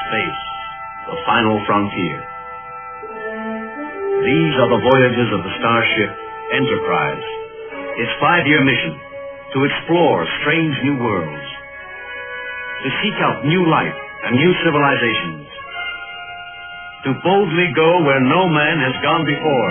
space, the final frontier. These are the voyages of the starship Enterprise. Its 5-year mission, to explore strange new worlds, to seek out new life and new civilizations, to boldly go where no man has gone before.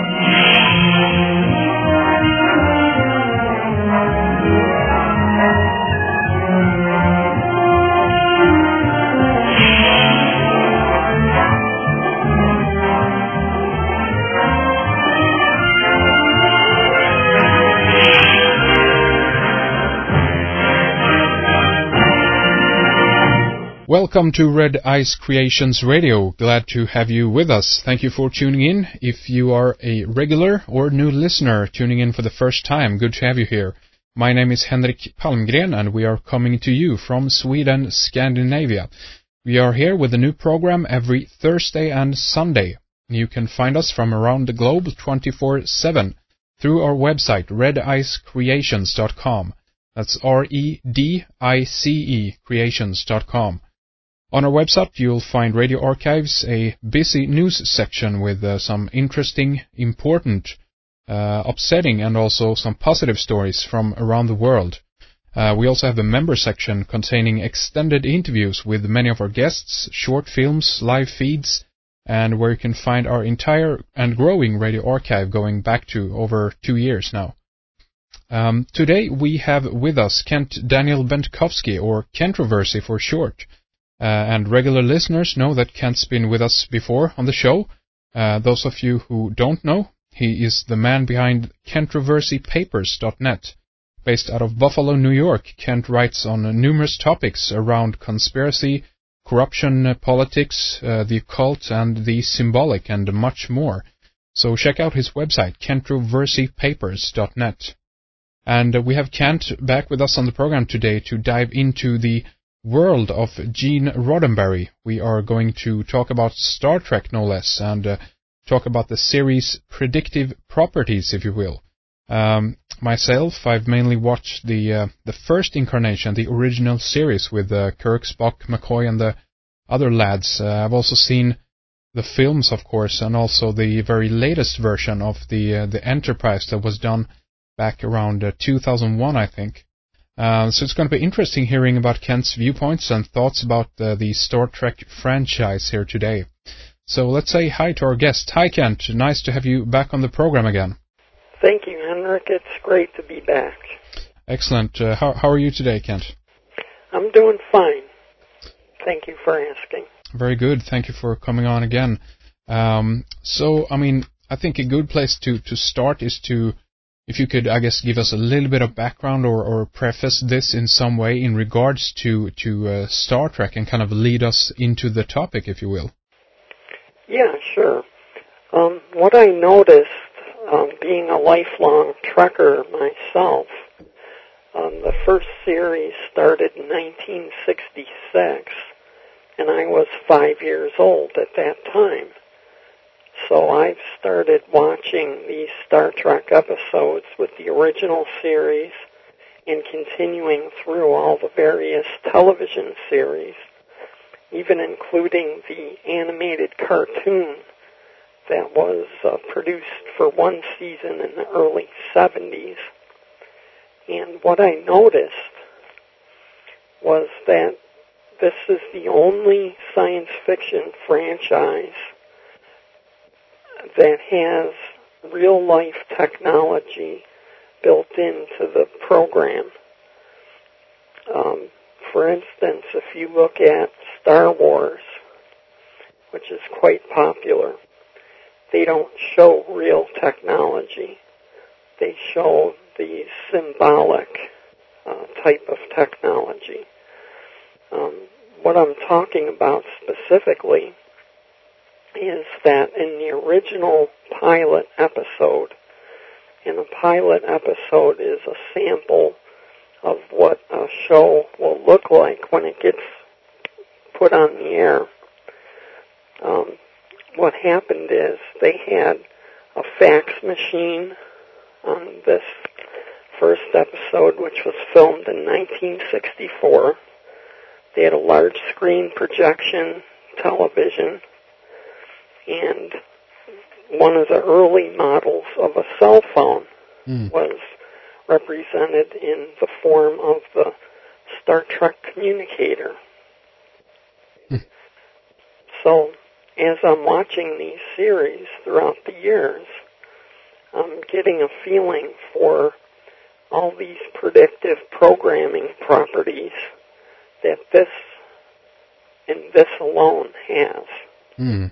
Welcome to Red Ice Creations Radio. Glad to have you with us. Thank you for tuning in. If you are a regular or new listener tuning in for the first time, good to have you here. My name is Henrik Palmgren and we are coming to you from Sweden, Scandinavia. We are here with a new program every Thursday and Sunday. You can find us from around the globe 24/7 through our website redicecreations.com. That's REDICE creations.com. On our website, you'll find Radio Archives, a busy news section with some interesting, important, upsetting, and also some positive stories from around the world. We also have a member section containing extended interviews with many of our guests, short films, live feeds, and where you can find our entire and growing radio archive going back to over 2 years now. Today we have with us Kent Daniel Bentkowski, or Kentroversy for short. And regular listeners know that Kent's been with us before on the show. Those of you who don't know, he is the man behind KentroversyPapers.net. Based out of Buffalo, New York, Kent writes on numerous topics around conspiracy, corruption, politics, the occult, and the symbolic, and much more. So check out his website, KentroversyPapers.net. And we have Kent back with us on the program today to dive into the world of Gene Roddenberry. We are going to talk about Star Trek, no less, and talk about the series' predictive properties, if you will. Myself, I've mainly watched the first incarnation, the original series with Kirk, Spock, McCoy, and the other lads. I've also seen the films, of course, and also the very latest version of the Enterprise that was done back around 2001, I think. So it's going to be interesting hearing about Kent's viewpoints and thoughts about the Star Trek franchise here today. So let's say hi to our guest. Hi, Kent. Nice to have you back on the program again. Thank you, Henrik. It's great to be back. Excellent. How are you today, Kent? I'm doing fine. Thank you for asking. Very good. Thank you for coming on again. So, I mean, I think a good place to start is to, if you could, I guess, give us a little bit of background or preface this in some way in regards to Star Trek and kind of lead us into the topic, if you will. Yeah, sure. What I noticed, being a lifelong Trekker myself, the first series started in 1966, and I was 5 years old at that time. So I've started watching these Star Trek episodes with the original series and continuing through all the various television series, even including the animated cartoon that was produced for one season in the early 70s. And what I noticed was that this is the only science fiction franchise that has real-life technology built into the program. For instance, if you look at Star Wars, which is quite popular, they don't show real technology. They show the symbolic type of technology. What I'm talking about specifically is that in the original pilot episode, and a pilot episode is a sample of what a show will look like when it gets put on the air. What happened is they had a fax machine on this first episode, which was filmed in 1964. They had a large screen projection television, and one of the early models of a cell phone was represented in the form of the Star Trek communicator. So, as I'm watching these series throughout the years, I'm getting a feeling for all these predictive programming properties that this and this alone has.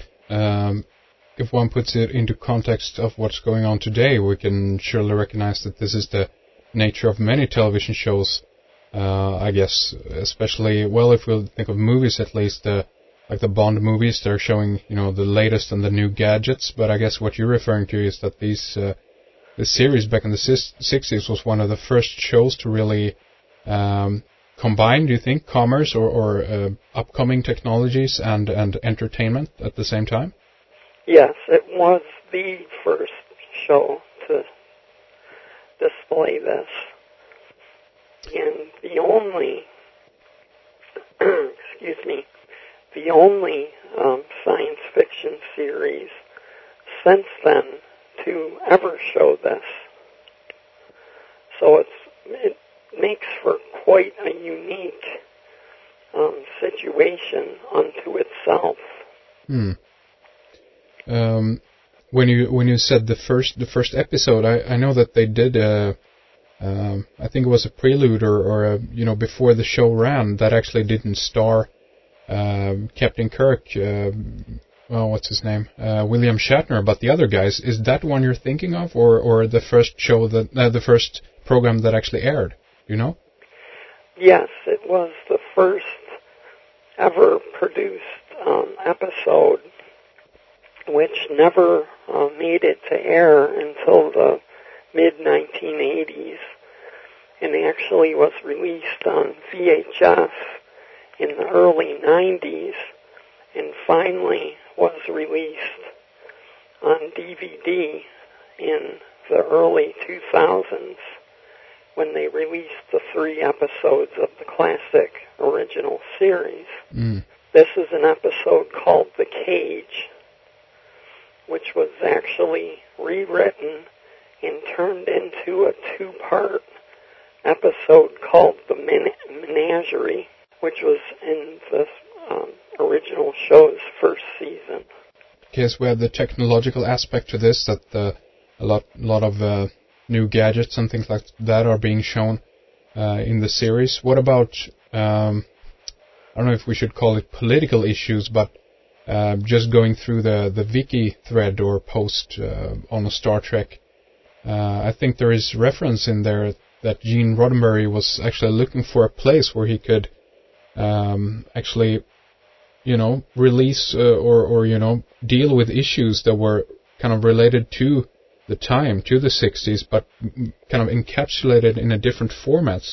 If one puts it into context of what's going on today, we can surely recognize that this is the nature of many television shows. I guess, especially, well, if we think of movies at least, like the Bond movies, they're showing, the latest and the new gadgets. But I guess what you're referring to is that this series back in the 60s was one of the first shows to really combine, do you think, commerce or upcoming technologies and entertainment at the same time? Yes, it was the first show to display this. And the only, the only science fiction series since then to ever show this. So it makes for quite a unique situation unto itself. When you said the first episode, I know that they did I think it was a prelude or before the show ran that actually didn't star Captain Kirk. What's his name? William Shatner, but the other guys. Is that one you're thinking of, or the first show the first program that actually aired? Do you know? Yes, it was the first ever produced episode, which never made it to air until the mid-1980s, and actually was released on VHS in the early 90s, and finally was released on DVD in the early 2000s when they released the 3 episodes of the classic original series. This is an episode called The Cage, which was actually rewritten and turned into a 2-part episode called The Menagerie, which was in the original show's first season. Yes, we have the technological aspect to this, that a lot of new gadgets and things like that are being shown in the series. What about, I don't know if we should call it political issues, but just going through the wiki thread or post on Star Trek, I think there is reference in there that Gene Roddenberry was actually looking for a place where he could actually, release or deal with issues that were kind of related to the time, to the 60s, but kind of encapsulated in a different formats.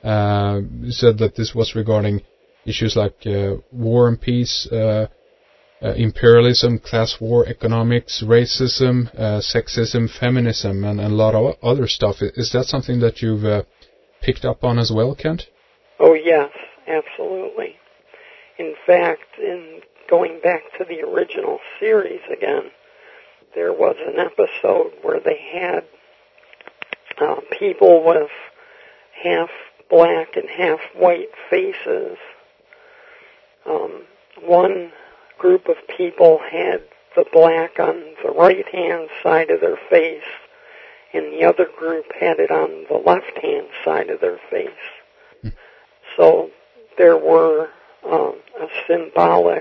Said that this was regarding issues like war and peace, imperialism, class war, economics, racism, sexism, feminism, and a lot of other stuff. Is that something that you've picked up on as well, Kent? Oh, yes, absolutely. In fact, in going back to the original series again, there was an episode where they had people with half black and half white faces. One group of people had the black on the right-hand side of their face, and the other group had it on the left-hand side of their face. So there were a symbolic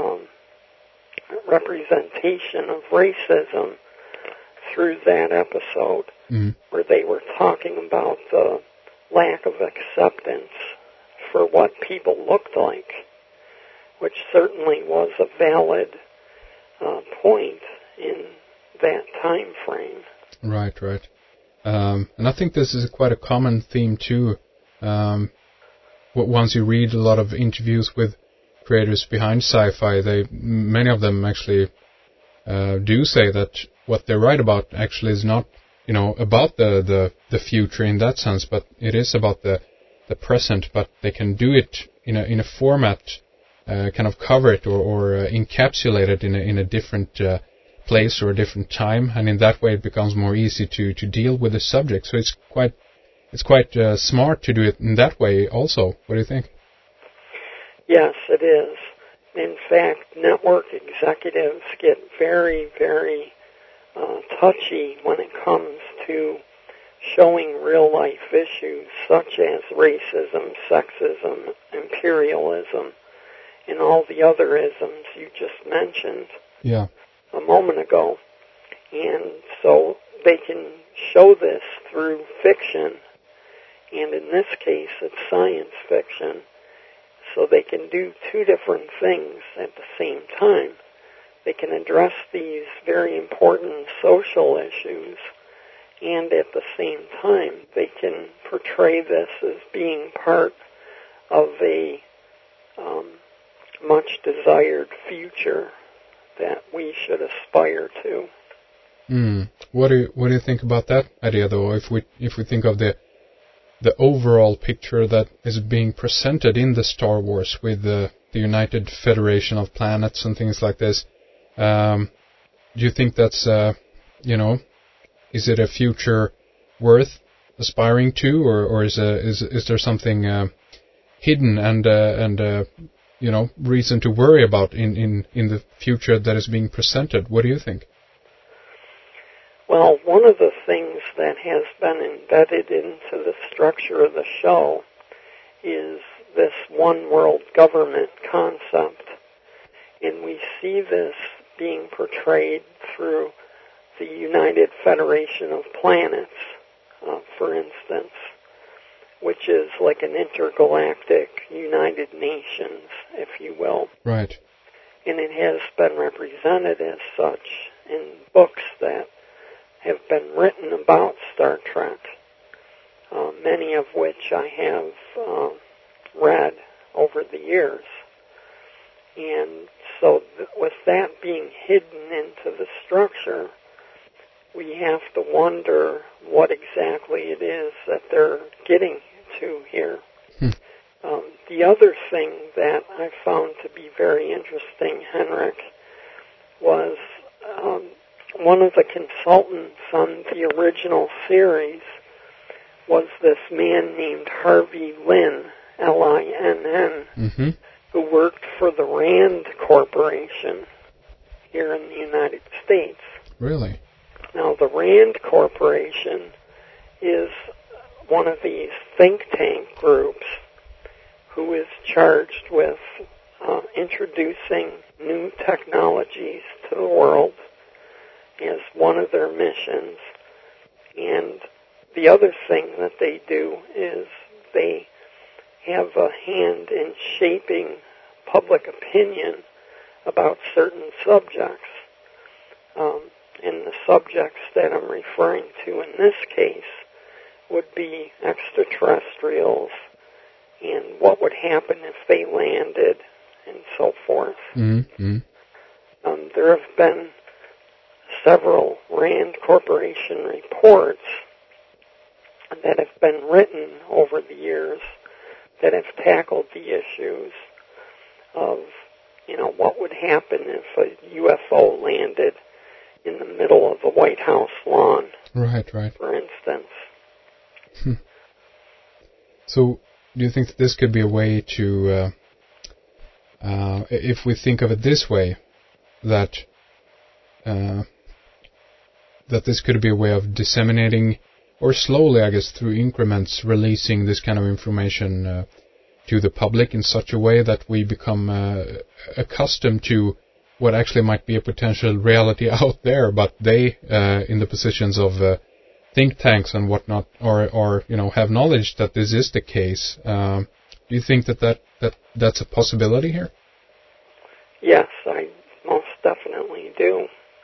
representation of racism through that episode, where they were talking about the lack of acceptance for what people looked like, which certainly was a valid point in that time frame. Right. And I think this is quite a common theme too. Once you read a lot of interviews with creators behind sci-fi, many of them actually do say that what they write about actually is not, about the future in that sense, but it is about the present. But they can do it in a format kind of cover it or encapsulate it in a different place or a different time, and in that way it becomes more easy to deal with the subject. So it's quite smart to do it in that way also. What do you think? Yes, it is. In fact, network executives get very, very touchy when it comes to showing real-life issues such as racism, sexism, imperialism, and all the other isms you just mentioned a moment ago. And so they can show this through fiction, and in this case it's science fiction, so they can do two different things at the same time. They can address these very important social issues, and at the same time they can portray this as being part of a much desired future that we should aspire to. What do you think about that idea, though? If we think of the overall picture that is being presented in the Star Wars with the United Federation of Planets and things like this, do you think that's is it a future worth aspiring to, or is there something hidden and reason to worry about in the future that is being presented? What do you think? Well, one of the things that has been embedded into the structure of the show is this one world government concept, and we see this being portrayed through the United Federation of Planets, for instance, which is like an intergalactic United Nations, if you will. Right. And it has been represented as such in books that have been written about Star Trek, many of which I have read over the years. And so with that being hidden into the structure, we have to wonder what exactly it is that they're getting to here. The other thing that I found to be very interesting, Henrik, was one of the consultants on the original series was this man named Harvey Lin, Linn, who worked for the Rand Corporation here in the United States. Really? Now, the Rand Corporation is one of these think tank groups who is charged with introducing new technologies to the world as one of their missions. And the other thing that they do is they have a hand in shaping public opinion about certain subjects. And the subjects that I'm referring to in this case would be extraterrestrials and what would happen if they landed and so forth. There have been several Rand Corporation reports that have been written over the years that have tackled the issues of, what would happen if a UFO landed in the middle of the White House lawn. Right. For instance. So, do you think that this could be a way to, if we think of it this way, that this could be a way of disseminating, or slowly, I guess, through increments, releasing this kind of information to the public in such a way that we become accustomed to what actually might be a potential reality out there, but they, in the positions of think tanks and whatnot, or have knowledge that this is the case. Do you think that's a possibility here? Yes, I most definitely do.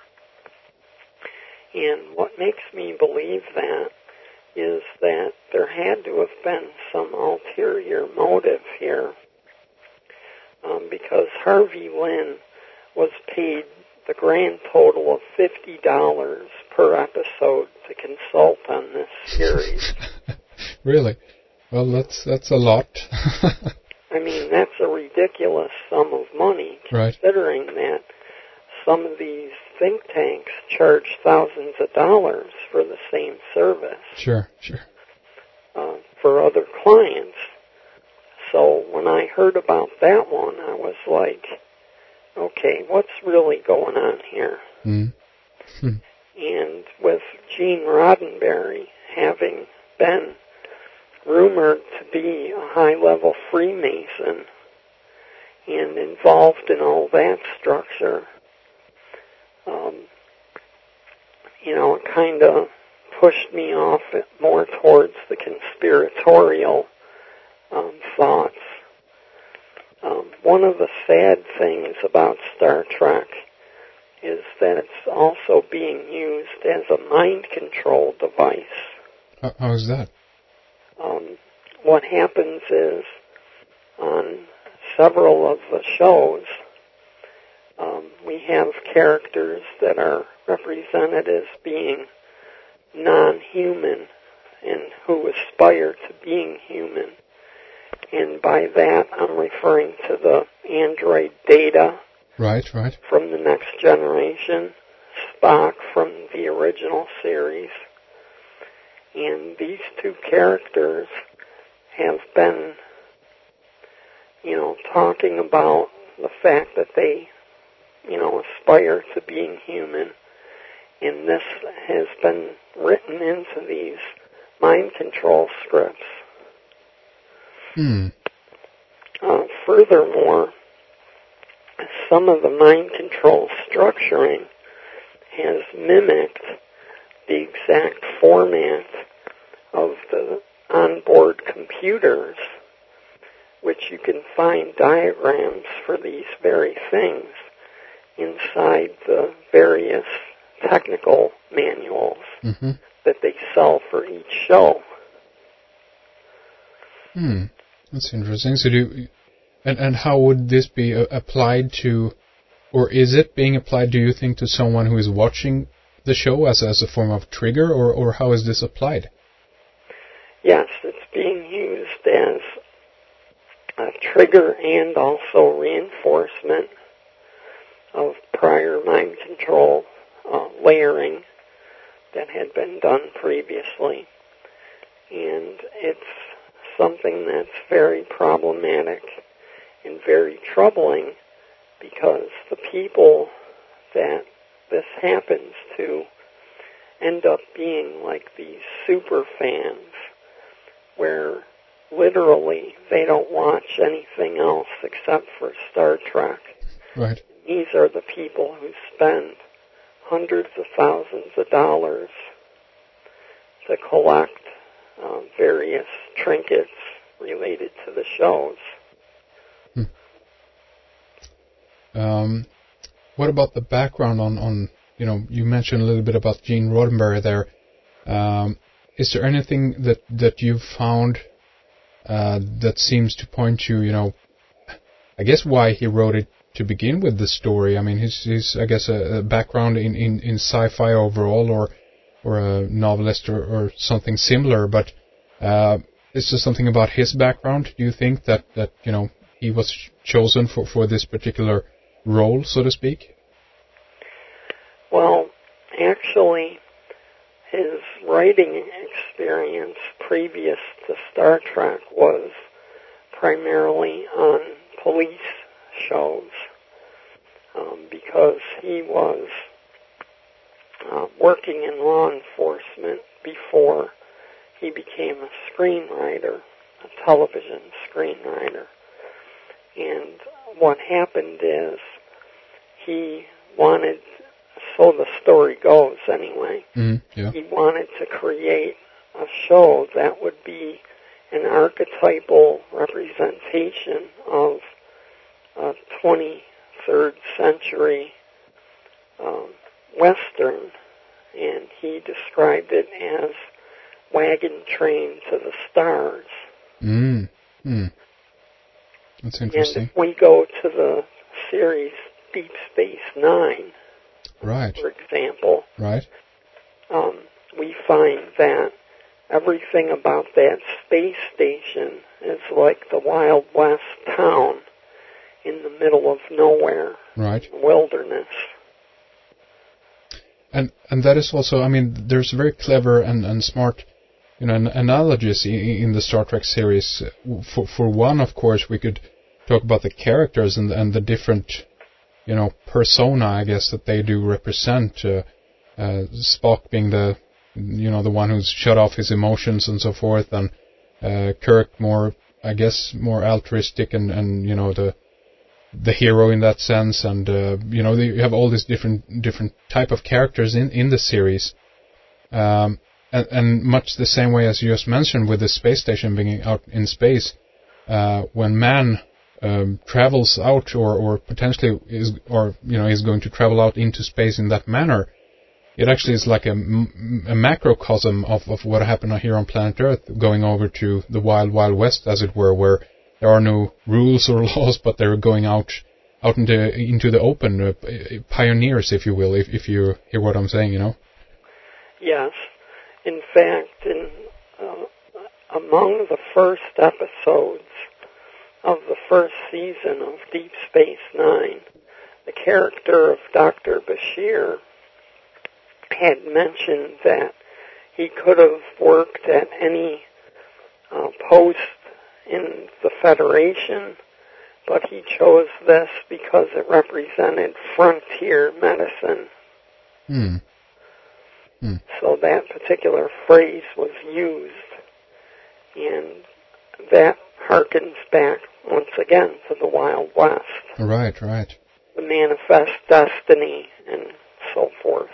And what makes me believe that is that there had to have been some ulterior motive here, because Harvey Lin was paid the grand total of $50 per episode to consult on this series. Really? Well, that's a lot. I mean, that's a ridiculous sum of money, considering that some of these think tanks charge thousands of dollars for the same service. Sure. For other clients. So when I heard about that one, I was like, okay, what's really going on here? And with Gene Roddenberry having been rumored to be a high-level Freemason and involved in all that structure, it kind of pushed me off more towards the conspiratorial thoughts. One of the sad things about Star Trek is that it's also being used as a mind control device. How is that? What happens is, on several of the shows, we have characters that are represented as being non-human and who aspire to being human. And by that, I'm referring to the android Data. Right. From the Next Generation, Spock from the original series. And these two characters have been, talking about the fact that they, aspire to being human. And this has been written into these mind control scripts. Furthermore, some of the mind control structuring has mimicked the exact format of the onboard computers, which you can find diagrams for these very things inside the various technical manuals that they sell for each show. That's interesting. So and how would this be applied to, or is it being applied, do you think, to someone who is watching the show as a form of trigger, or how is this applied? Yes, it's being used as a trigger and also reinforcement of prior mind control layering that had been done previously. And it's something that's very problematic and very troubling, because the people that this happens to end up being like these super fans, where literally they don't watch anything else except for Star Trek. Right. These are the people who spend hundreds of thousands of dollars to collect various trinkets related to the shows. What about the background on you mentioned a little bit about Gene Roddenberry there. Is there anything that you've found that seems to point to, I guess, why he wrote it to begin with the story? I mean, his I guess, a background in sci-fi overall, or a novelist or something similar, but is there something about his background, do you think, that he was chosen for this particular role, so to speak? Well, actually, his writing experience previous to Star Trek was primarily on police shows, because he was working in law enforcement before he became a screenwriter, a television screenwriter. And what happened is he wanted, so the story goes anyway, he wanted to create a show that would be an archetypal representation of a 23rd century Western, and he described it as Wagon Train to the Stars. That's interesting. And if we go to the series Deep Space Nine, right, for example, right, we find that everything about that space station is like the Wild West town in the middle of nowhere, right, wilderness. And that is also, I mean, there's very clever and smart, analogies in the Star Trek series. For one, of course, we could talk about the characters and the different, persona, I guess, that they do represent. Spock being the one who's shut off his emotions and so forth, and Kirk more altruistic and the hero in that sense, and you have all these different type of characters in the series, and much the same way as you just mentioned with the space station being out in space, when man travels out or potentially is going to travel out into space in that manner, it actually is like a macrocosm of what happened here on planet Earth, going over to the wild west, as it were, where there are no rules or laws, but they're going out into the open, pioneers, if you will, if you hear what I'm saying, Yes. In fact, among the first episodes of the first season of Deep Space Nine, the character of Dr. Bashir had mentioned that he could have worked at any post in the Federation, but he chose this because it represented frontier medicine. So that particular phrase was used, and that harkens back once again to the Wild West. Right. The manifest destiny and so forth.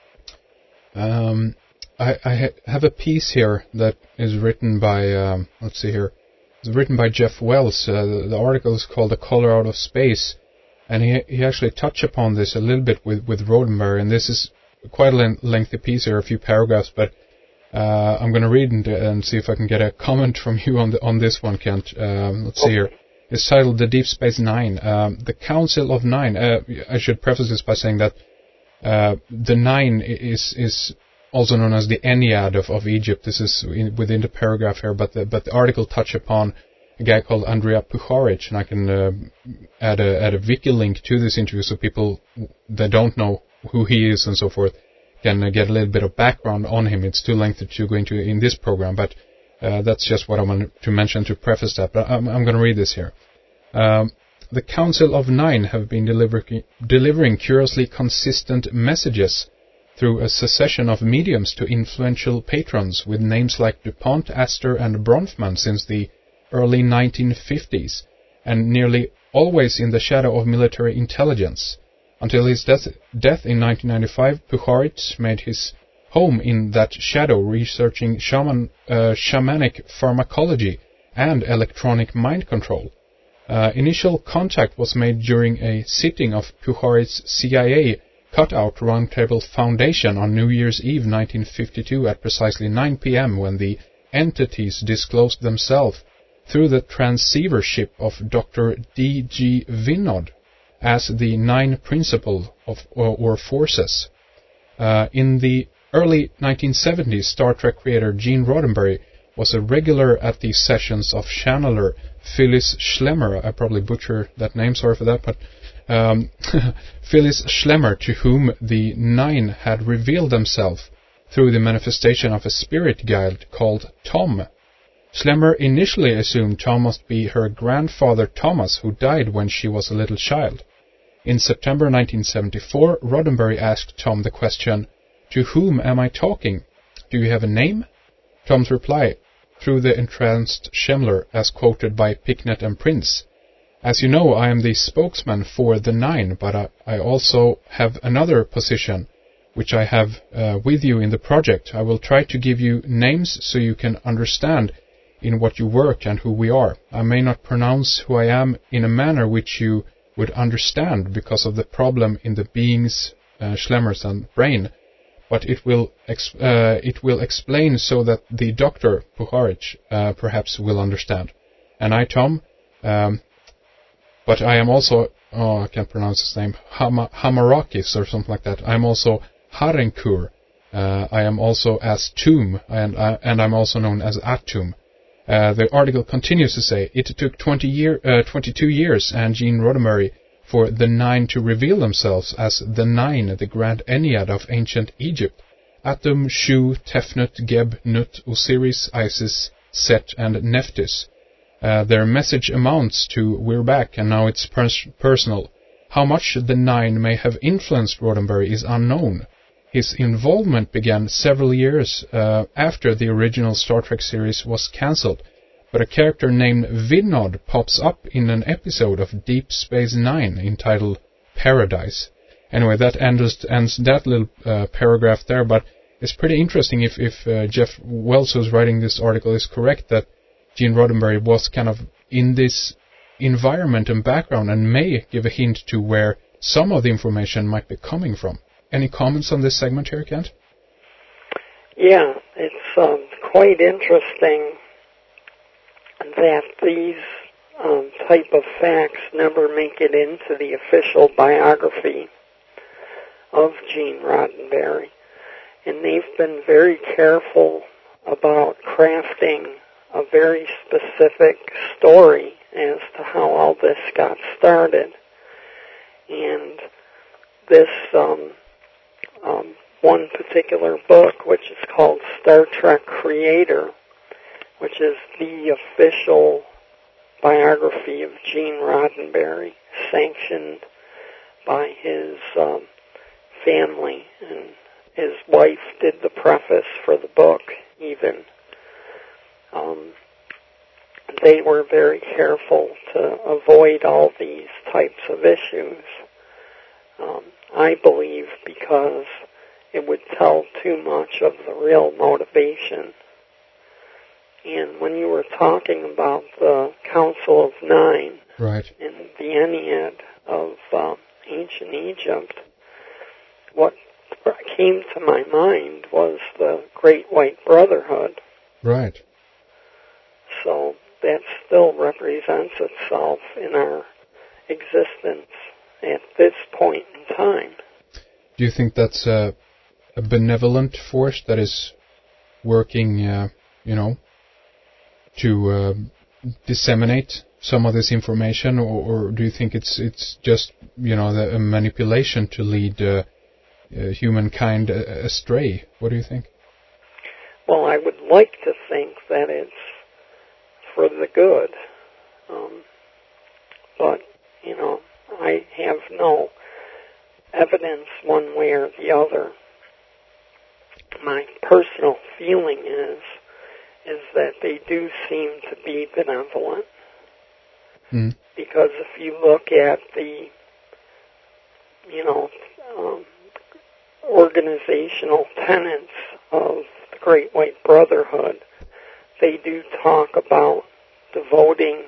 I have a piece here that is written by, let's see here. It's written by Jeff Wells. The article is called "The Color Out of Space," and he actually touched upon this a little bit with Roddenberry, and this is quite a lengthy piece here, a few paragraphs, but I'm going to read and see if I can get a comment from you on this one, Kent. Let's see here. It's titled "The Deep Space Nine." The Council of Nine. I should preface this by saying that the Nine is also known as the Ennead of Egypt. This is within the paragraph here, but the article touched upon a guy called Andrija Puharich, and I can add a wiki link to this interview so people that don't know who he is and so forth can get a little bit of background on him. It's too lengthy to go into in this program, but that's just what I wanted to mention to preface that. But I'm going to read this here. The Council of Nine have been delivering curiously consistent messages through a succession of mediums to influential patrons with names like DuPont, Astor, and Bronfman since the early 1950s, and nearly always in the shadow of military intelligence. Until his death in 1995, Puharich made his home in that shadow, researching shamanic pharmacology and electronic mind control. Initial contact was made during a sitting of Puharich's CIA Cutout Roundtable Foundation on New Year's Eve 1952 at precisely 9 p.m. when the entities disclosed themselves through the transceivership of Dr. D.G. Vinod as the Nine Principle or Forces. In the early 1970s, Star Trek creator Gene Roddenberry was a regular at the sessions of channeler Phyllis Schlemmer. I probably butcher that name, sorry for that, but Phyllis Schlemmer, to whom the Nine had revealed themselves through the manifestation of a spirit guide called Tom. Schlemmer initially assumed Tom must be her grandfather Thomas, who died when she was a little child. In September 1974, Roddenberry asked Tom the question, "To whom am I talking? Do you have a name?" Tom's reply, through the entranced Schlemmer, as quoted by Picknett and Prince: "As you know, I am the spokesman for the Nine, but I also have another position, which I have with you in the project. I will try to give you names so you can understand in what you work and who we are. I may not pronounce who I am in a manner which you would understand because of the problem in the being's, Schlemmer's and brain, but it will explain so that the Dr. Puharich perhaps will understand. And I, Tom, but I am also, I can't pronounce his name, Hamarakis or something like that. I am also Harenkur, I am also as Tomb, and I'm also known as Atom. The article continues to say, it took 22 years and Gene Roddenberry for the Nine to reveal themselves as the Nine, the Grand Ennead of ancient Egypt. Atum, Shu, Tefnut, Geb, Nut, Osiris, Isis, Set, and Nephthys. Their message amounts to "We're back, and now it's personal." How much the Nine may have influenced Roddenberry is unknown. His involvement began several years after the original Star Trek series was cancelled, but a character named Vinod pops up in an episode of Deep Space Nine entitled Paradise. Anyway, that ends that little paragraph there, but it's pretty interesting if Jeff Wells, who's writing this article, is correct that Gene Roddenberry was kind of in this environment and background and may give a hint to where some of the information might be coming from. Any comments on this segment here, Kent? Yeah, it's quite interesting that these type of facts never make it into the official biography of Gene Roddenberry. And they've been very careful about crafting a very specific story as to how all this got started. And this one particular book, which is called Star Trek Creator, which is the official biography of Gene Roddenberry, sanctioned by his family, and his wife did the preface for the book even. They were very careful to avoid all these types of issues. I believe because it would tell too much of the real motivation. And when you were talking about the Council of Nine, right, and the Ennead of ancient Egypt, what came to my mind was the Great White Brotherhood. Right. So that still represents itself in our existence at this point in time. Do you think that's a benevolent force that is working, to disseminate some of this information, or do you think it's just, a manipulation to lead humankind astray? What do you think? Well, I would like to think that it's for the good. But, I have no evidence one way or the other. My personal feeling is that they do seem to be benevolent. Mm. Because if you look at the, organizational tenets of the Great White Brotherhood, they do talk about devoting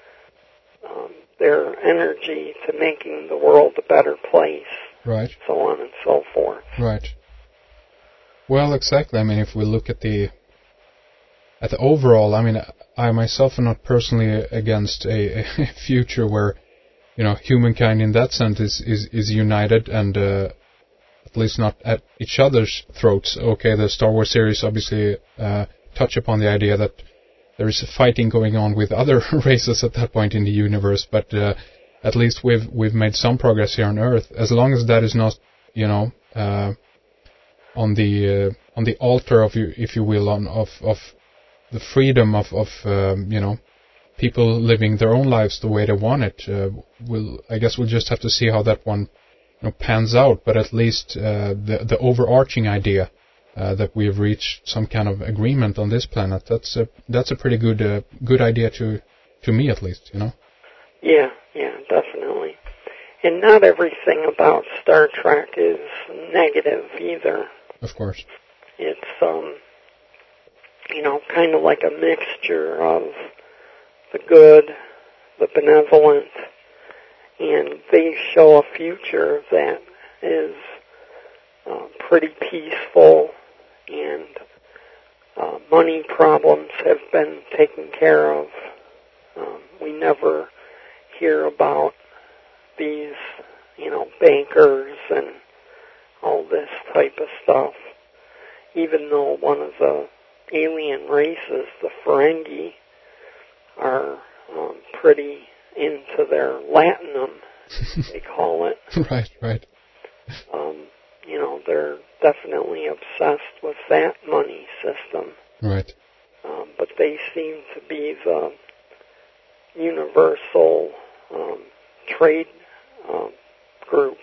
their energy to making the world a better place. Right. So on and so forth. Right. Well, exactly. I mean, if we look at the overall, I mean, I myself am not personally against a future where, humankind in that sense is united and at least not at each other's throats. Okay, the Star Wars series obviously touch upon the idea that there is fighting going on with other races at that point in the universe, but at least we've made some progress here on Earth. As long as that is not, on the altar of, if you will, of the freedom of people living their own lives the way they want it. I guess we'll just have to see how that one pans out. But at least the overarching idea that we have reached some kind of agreement on this planet, that's a pretty good idea to me, at least. Yeah, definitely. And not everything about Star Trek is negative either. Of course. It's kind of like a mixture of the good, the benevolent, and they show a future that is pretty peaceful, and money problems have been taken care of. We never hear about these, bankers and all this type of stuff. even though one of the alien races, the Ferengi, are pretty into their latinum, they call it. Right. They're definitely obsessed with that money system. Right. But they seem to be the universal trade group.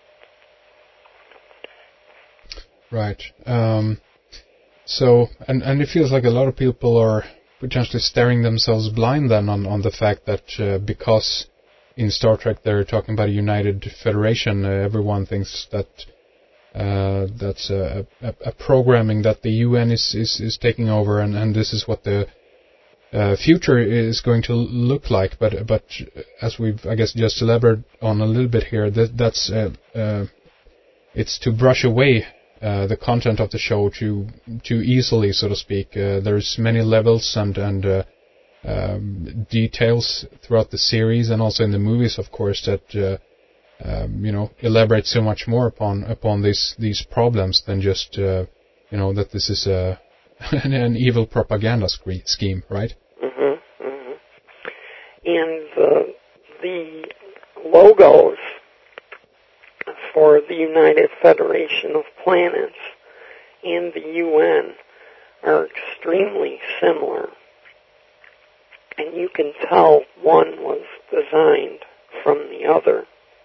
Right. So, and it feels like a lot of people are potentially staring themselves blind then on the fact that because in Star Trek they're talking about a united federation, everyone thinks that that's a programming that the UN is taking over, and this is what the future is going to look like. But as we've, I guess, just elaborated on a little bit here, that's it's to brush away the content of the show too easily, so to speak. There's many levels and details throughout the series, and also in the movies, of course, that elaborate so much more upon these problems than just that this is an evil propaganda scheme, right? Mm-hmm, mm-hmm. And the logos for the United Federation of Planets and the UN are extremely similar. And you can tell one was designed from the other.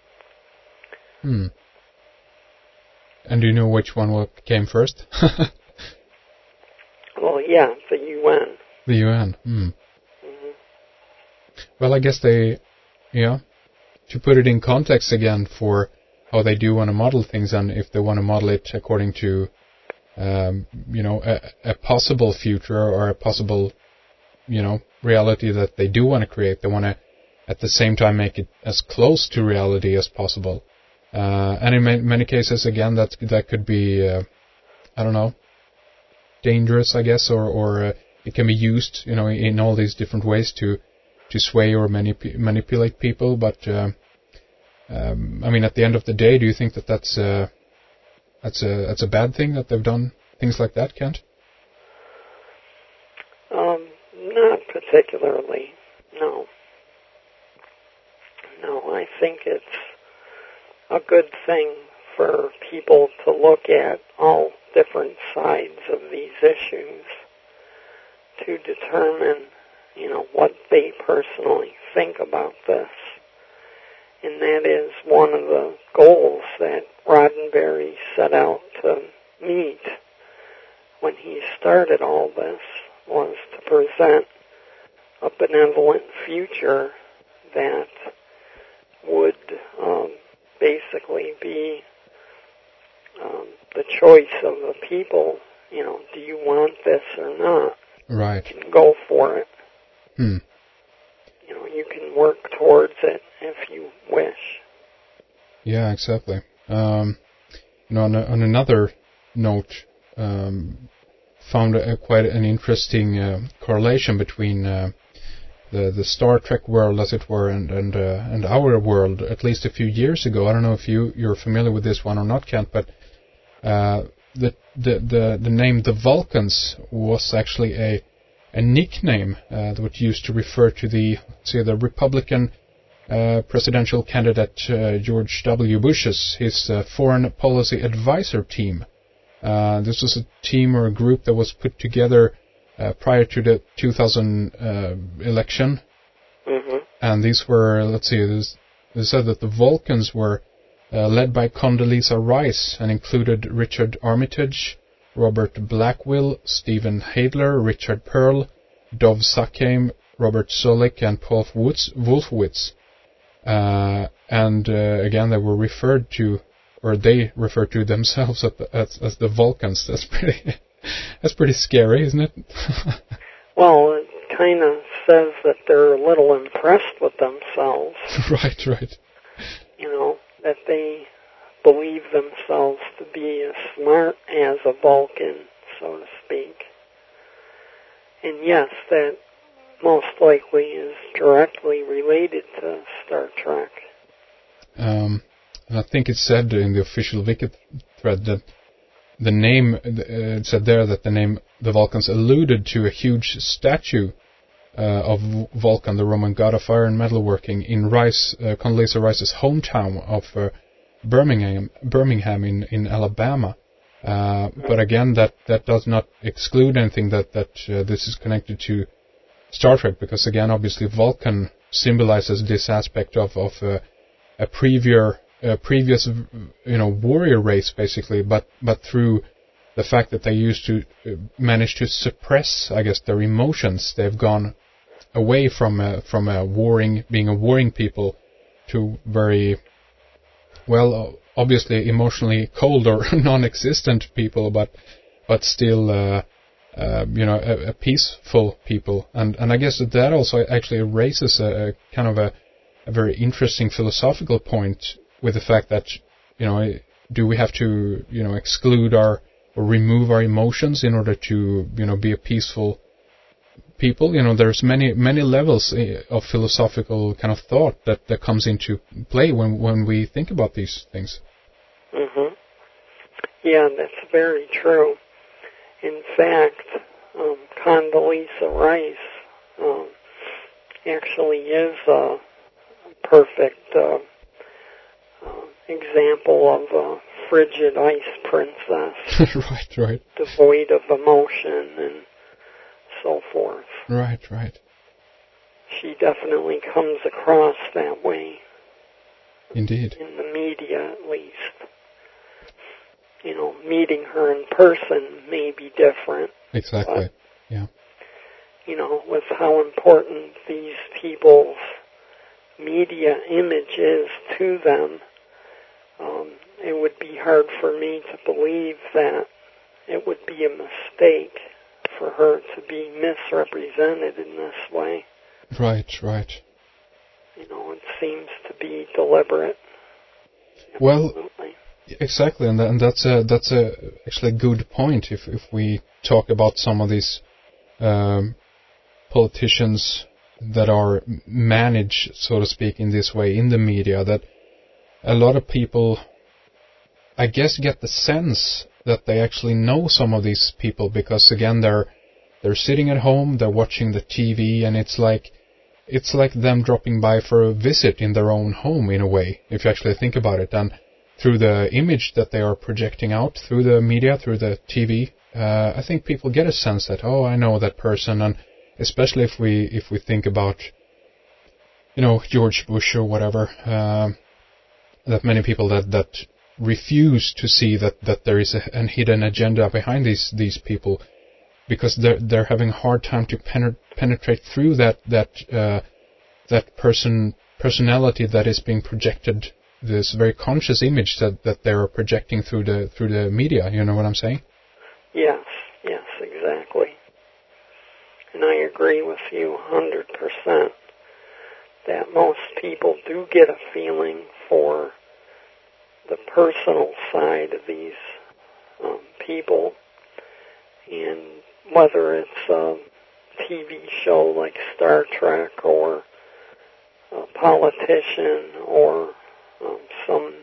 And do you know which one came first? Well, yeah, the UN. The UN. Mm-hmm. Well, I guess to put it in context again for how they do want to model things, and if they want to model it according to, a possible future or a possible, reality that they do want to create, they want to at the same time make it as close to reality as possible. And in many cases, again, that could be, dangerous, I guess, or it can be used, in all these different ways to sway or manipulate people. But at the end of the day, do you think that's a bad thing that they've done things like that, Kent? Not particularly. No. I think it's a good thing for people to look at all different sides of these issues to determine, what they personally think about this. And that is one of the goals that Roddenberry set out to meet when he started all this, was to present a benevolent future that would basically be the choice of the people. Do you want this or not? Right. You can go for it. You can work towards it if you wish. Yeah, exactly. On another note, found quite an interesting correlation between the Star Trek world, as it were, and our world. At least a few years ago, I don't know if you're familiar with this one or not, Kent, but the name the Vulcans was actually a nickname that was used to refer to the Republican presidential candidate George W. Bush's his foreign policy advisor team. This was a team or a group that was put together prior to the 2000 election. Mm-hmm. And these were, they said that the Vulcans were led by Condoleezza Rice and included Richard Armitage, Robert Blackwell, Stephen Hadler, Richard Pearl, Dov Zakheim, Robert Zoellick, and Paul Wolfowitz. Again, they were referred to, or they referred to themselves as the Vulcans. That's pretty scary, isn't it? Well, it kind of says that they're a little impressed with themselves. Right. That they believe themselves to be as smart as a Vulcan, so to speak. And yes, that most likely is directly related to Star Trek. And I think it's said in the official Wiki thread that the name, it said there that the name the Vulcans alluded to a huge statue of Vulcan, the Roman god of fire and metalworking, in Condoleezza Rice's hometown of Birmingham in Alabama. But again, that does not exclude anything that this is connected to Star Trek, because again, obviously, Vulcan symbolizes this aspect of a previous warrior race, basically, but through the fact that they used to manage to suppress, I guess, their emotions, they've gone away from being a warring people to very, well, obviously emotionally cold or non-existent people, but still a peaceful people, and I guess that also actually raises a kind of a very interesting philosophical point with the fact that do we have to exclude or remove our emotions in order to be a peaceful people? There's many levels of philosophical kind of thought that comes into play when we think about these things. Mm-hmm. Yeah, that's very true. In fact, Condoleezza Rice actually is a perfect example of a frigid ice princess. Right. Devoid of emotion and so forth. Right. She definitely comes across that way. Indeed. In the media, at least. Meeting her in person may be different. Exactly. Yeah. With how important these people's media image is to them, it would be hard for me to believe that it would be a mistake for her to be misrepresented in this way. Right. It seems to be deliberate. Well, Absolutely. exactly, and that's actually a good point. If we talk about some of these politicians that are managed, so to speak, in this way in the media, that a lot of people, I guess, get the sense that they actually know some of these people, because again, they're sitting at home, they're watching the TV, and it's like them dropping by for a visit in their own home, in a way, if you actually think about it. And through the image that they are projecting out through the media, through the TV, I think people get a sense that, oh, I know that person. And especially if we think about, George Bush or whatever, that many people that refuse to see that there is a hidden agenda behind these people, because they're having a hard time to penetrate through that personality that is being projected, this very conscious image that they are projecting through the media. You know what I'm saying? Yes, exactly. And I agree with you 100% that most people do get a feeling for the personal side of these people, and whether it's a TV show like Star Trek or a politician or some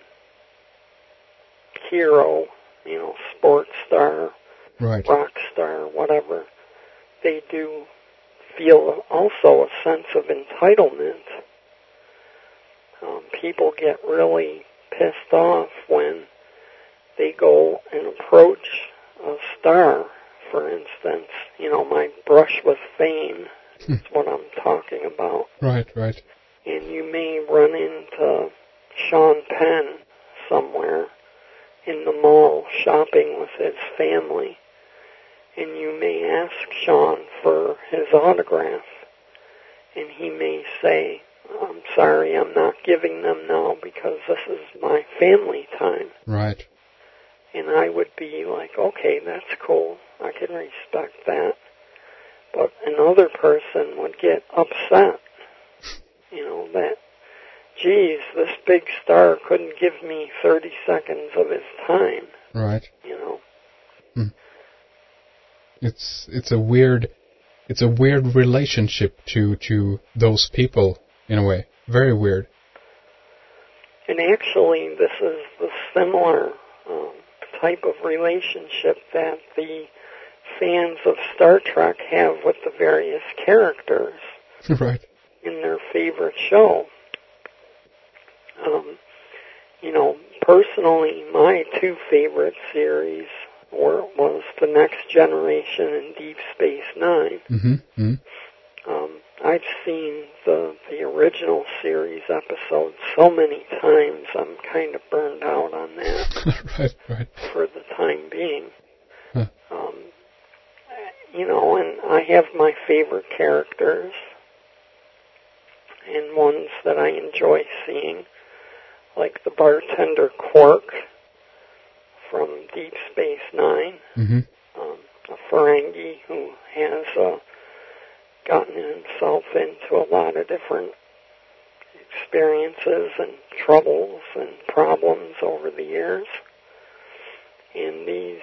hero, sports star, right, rock star, whatever, they do feel also a sense of entitlement. People get really pissed off when they go and approach a star, for instance. My brush with fame is what I'm talking about. Right. And you may run into Sean Penn somewhere in the mall shopping with his family, and you may ask Sean for his autograph, and he may say, I'm sorry, I'm not giving them now because this is my family time. Right. And I would be like, okay, that's cool. I can respect that. But another person would get upset, that, geez, this big star couldn't give me 30 seconds of his time. Right. It's a weird relationship to those people, in a way. Very weird. And actually, this is the similar type of relationship that the fans of Star Trek have with the various characters Right. in their favorite show. Personally, my two favorite series was The Next Generation and Deep Space Nine. Mm-hmm. I've seen the original series episodes so many times, I'm kind of burned out on that. Right. For the time being. Huh. And I have my favorite characters and ones that I enjoy seeing, like the bartender Quark from Deep Space Nine, Mm-hmm. a Ferengi who has gotten himself into a lot of different experiences and troubles and problems over the years. And these,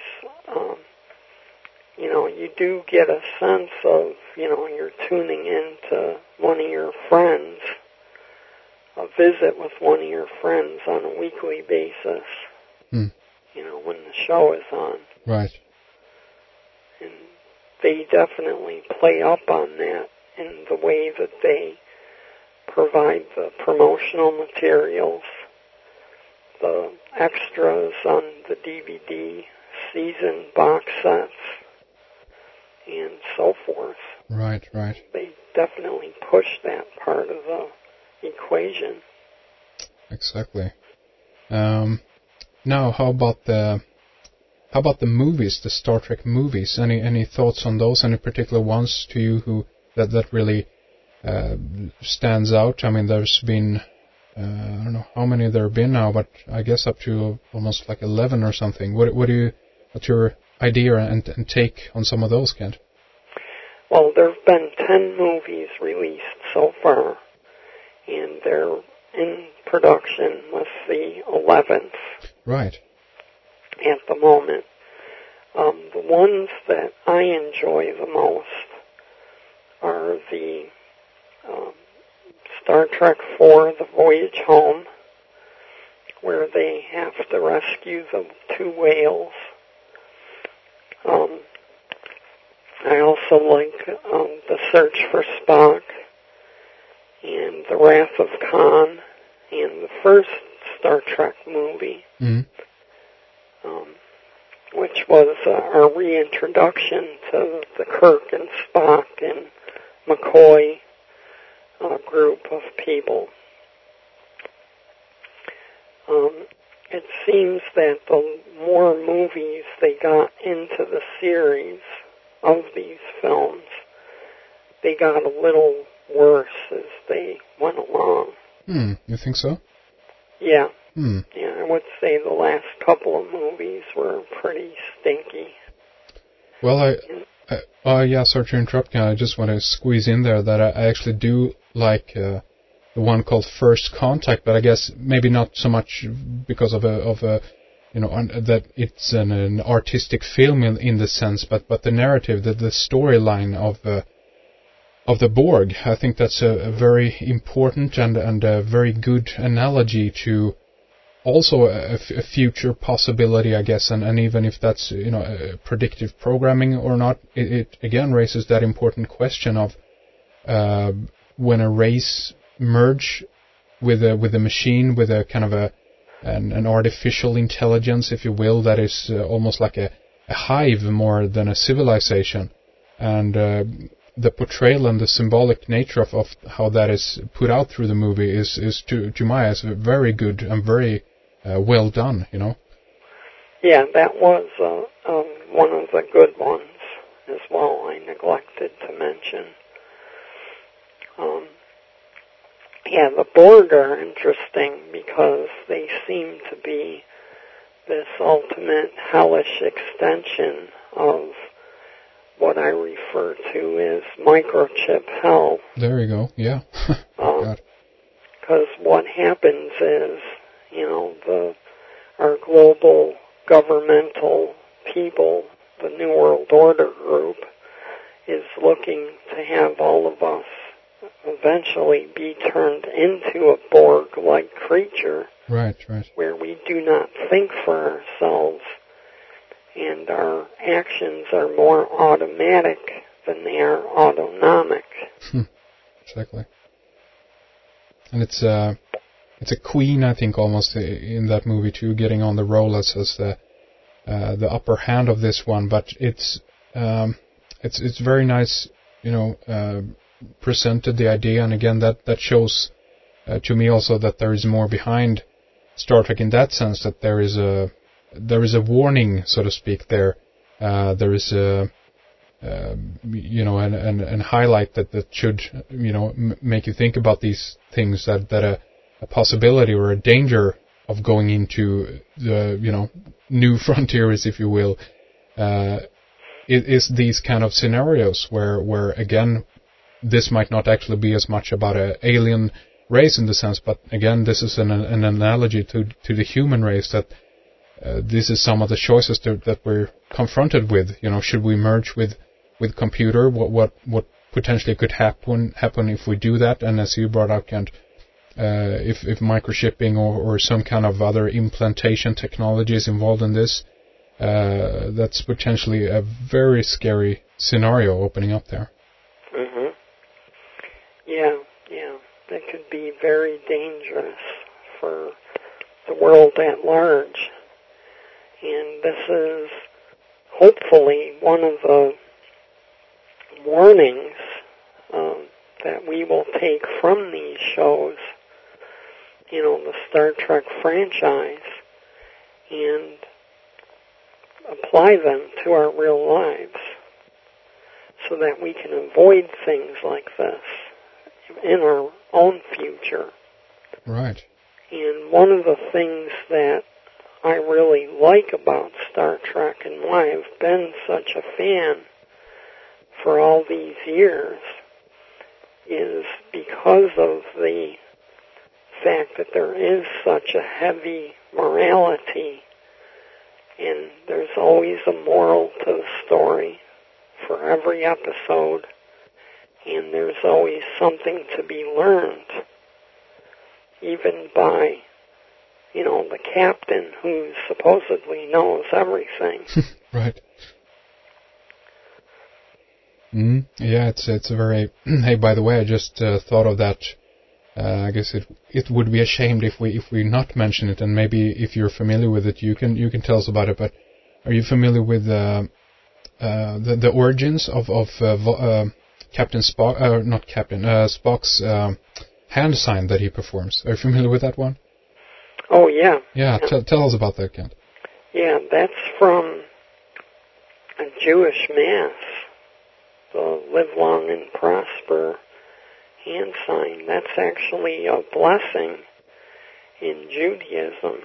you do get a sense of, you're tuning into one of your friends, a visit with one of your friends on a weekly basis, when the show is on. Right. And they definitely play up on that in the way that they provide the promotional materials, the extras on the DVD, season box sets, and so forth. Right. They definitely push that part of the equation. Exactly. Now, how about the movies, the Star Trek movies? Any thoughts on those? Any particular ones to you that really stands out? I mean, there's been I don't know how many there have been now, but I guess up to almost like 11 or something. What's your idea and take on some of those, Kent? Well, there have been 10 movies released so far, and they're in production with the 11th. Right. At the moment. The ones that I enjoy the most are the Star Trek IV, The Voyage Home, where they have to rescue the two whales. I also like The Search for Spock and The Wrath of Khan and the first Star Trek movie, which was our reintroduction to the Kirk and Spock and McCoy group of people. It seems that the more movies they got into the series of these films, they got a little worse as they went along. You think so? Yeah. Yeah, I would say the last couple of movies were pretty stinky. Well, sorry to interrupt you. I just want to squeeze in there that I actually do like the one called First Contact, but I guess maybe not so much because of a that it's an artistic film in the sense, but the narrative, the storyline of the Borg. I think that's a very important and a very good analogy to also a future possibility, I guess, and even if that's predictive programming or not, it again raises that important question of when a race merge with a machine, with a kind of an artificial intelligence, if you will, that is almost like a hive more than a civilization, and the portrayal and the symbolic nature of how that is put out through the movie is to my eyes very good and very well done, Yeah, that was one of the good ones as well. I neglected to mention. The Borg are interesting because they seem to be this ultimate hellish extension of what I refer to as microchip hell. There you go, yeah. Because what happens is, our global governmental people, the New World Order group, is looking to have all of us eventually be turned into a Borg-like creature. Right. Where we do not think for ourselves and our actions are more automatic than they are autonomic. Exactly. And it's a queen, I think, almost in that movie too, getting on the role as the upper hand of this one. But it's very nice, presented the idea, and again that shows to me also that there is more behind Star Trek in that sense, that there is a warning, so to speak. There is a and highlight that should make you think about these things, that a possibility or a danger of going into the new frontiers, if you will, is these kind of scenarios where again this might not actually be as much about an alien race in the sense, but again this is an analogy to the human race, that this is some of the choices that we're confronted with. Should we merge with computer? What potentially could happen if we do that? And as you brought up, Kent, if microchipping or some kind of other implantation technology is involved in this, that's potentially a very scary scenario opening up there. Mhm. Yeah. That could be very dangerous for the world at large. And this is hopefully one of the warnings that we will take from these shows, the Star Trek franchise, and apply them to our real lives so that we can avoid things like this in our own future. Right. And one of the things that I really like about Star Trek, and why I've been such a fan for all these years, is because of the fact that there is such a heavy morality, and there's always a moral to the story for every episode, and there's always something to be learned, even by the captain, who supposedly knows everything. Right. Yeah, it's a very. Hey, by the way, I just thought of that. I guess it would be a shame if we not mention it, and maybe if you're familiar with it, you can tell us about it. But are you familiar with the origins of Captain Spock? Not Captain Spock's hand sign that he performs. Are you familiar with that one? Oh, yeah. Yeah, tell us about that, Kent. Yeah, that's from a Jewish mass, the Live Long and Prosper hand sign. That's actually a blessing in Judaism.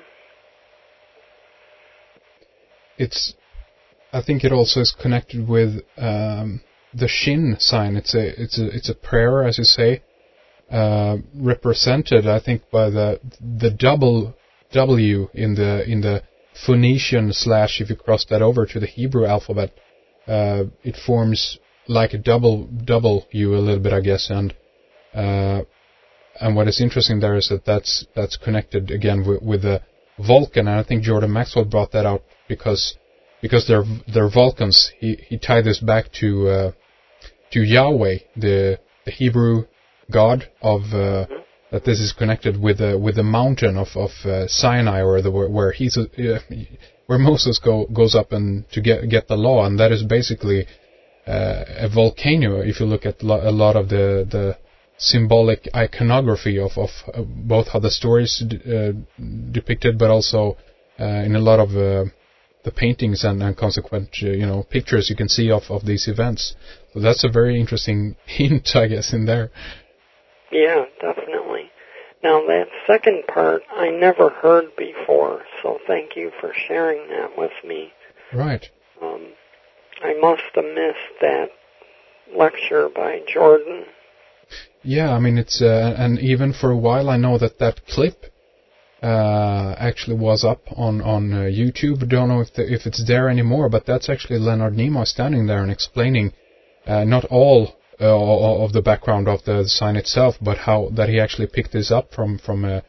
I think it also is connected with the Shin sign. It's a prayer, as you say, represented, I think, by the double W in the Phoenician / if you cross that over to the Hebrew alphabet, it forms like a double U a little bit, I guess, and what is interesting there is that's connected again with the Vulcan, and I think Jordan Maxwell brought that out because they're Vulcans. He tied this back to Yahweh, the Hebrew God of that this is connected with the mountain of Sinai, or where Moses goes up and to get the law, and that is basically a volcano. If you look at a lot of the symbolic iconography of both how the stories depicted, but also in a lot of the paintings and consequent pictures you can see of these events. So that's a very interesting hint, I guess, in there. Yeah, definitely. Now, that second part I never heard before, so thank you for sharing that with me. Right. I must have missed that lecture by Jordan. Yeah, I mean, it's and even for a while I know that clip actually was up on YouTube. Don't know if it's there anymore, but that's actually Leonard Nimoy standing there and explaining not all of the background of the sign itself, but how that he actually picked this up from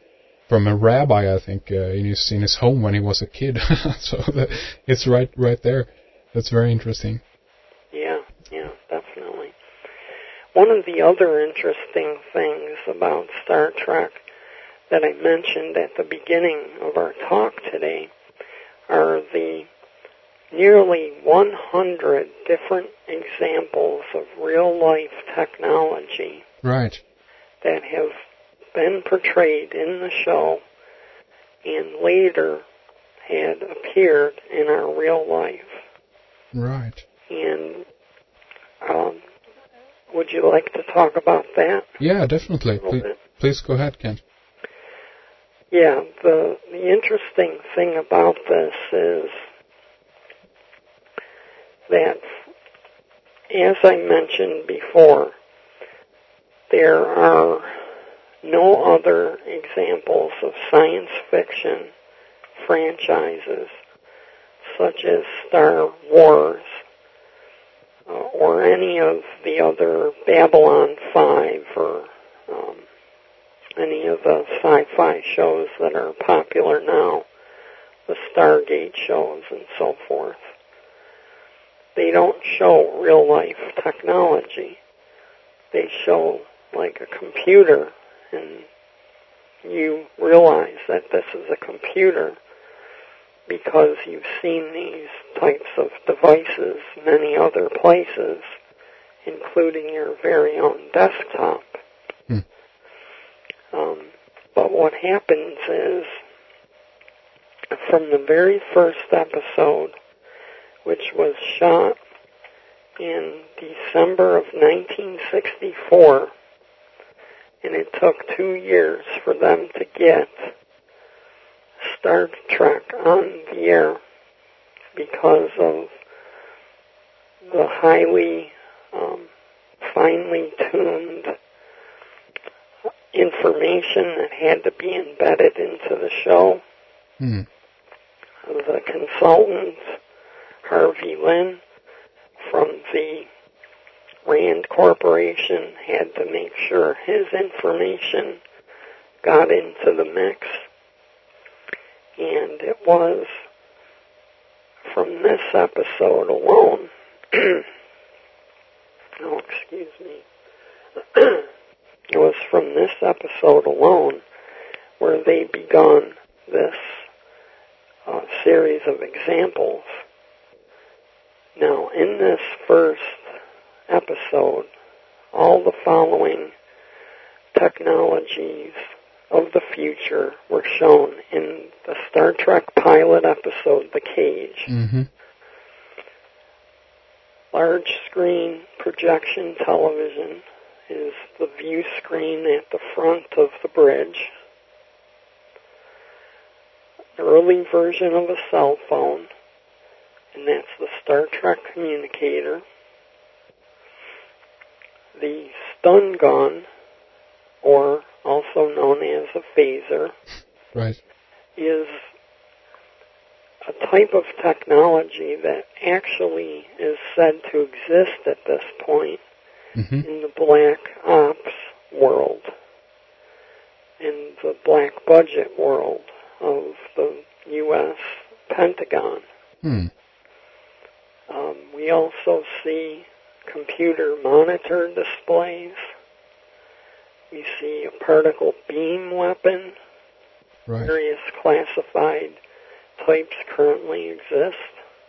from a rabbi, I think, in his home when he was a kid. So it's right there. That's very interesting. Yeah, definitely. One of the other interesting things about Star Trek that I mentioned at the beginning of our talk today are the nearly 100 different examples of real-life technology right. that have been portrayed in the show and later had appeared in our real life. Right. And would you like to talk about that? Yeah, definitely. Please go ahead, Ken. Yeah, the interesting thing about this is that, as I mentioned before, there are no other examples of science fiction franchises such as Star Wars or any of the other Babylon 5 or any of the sci-fi shows that are popular now, the Stargate shows and so forth. They don't show real-life technology. They show like a computer, and you realize that this is a computer because you've seen these types of devices many other places, including your very own desktop. But what happens is, from the very first episode, which was shot in December of 1964, and it took 2 years for them to get Star Trek on the air because of the highly finely tuned information that had to be embedded into the show. The consultant, Harvey Lin, from the Rand Corporation, had to make sure his information got into the mix. And it was from this episode alone, it was from this episode alone where they begun this series of examples. Now, in this first episode, all the following technologies of the future were shown in the Star Trek pilot episode, The Cage. Large screen projection television is the view screen at the front of the bridge. Early version of a cell phone, and that's the Star Trek communicator. The stun gun, or also known as a phaser, right, is a type of technology that actually is said to exist at this point in the Black Ops world, in the black budget world of the U.S. Pentagon. We also see computer monitor displays. We see a particle beam weapon. Right. Various classified types currently exist.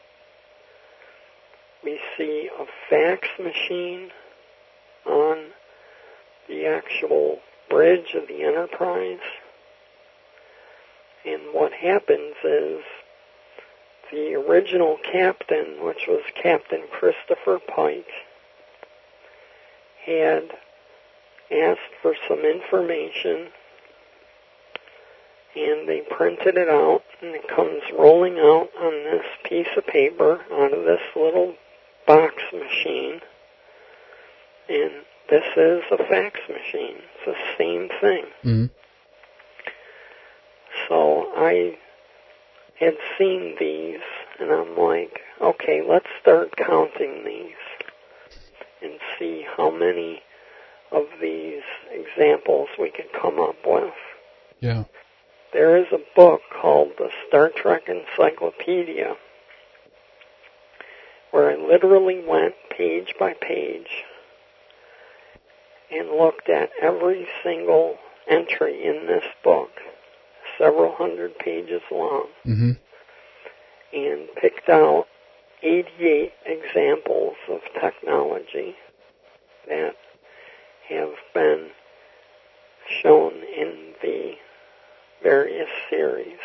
We see a fax machine on the actual bridge of the Enterprise. And what happens is the original captain, which was Captain Christopher Pike, had asked for some information, and they printed it out, and it comes rolling out on this piece of paper out of this little box machine, and this is a fax machine. It's the same thing. So I had seen these, and I'm like, okay, let's start counting these and see how many of these examples we can come up with. Yeah. there is a book called the Star Trek Encyclopedia where I literally went page by page and looked at every single entry in this book, several hundred pages long, and picked out 88 examples of technology that have been shown in the various series.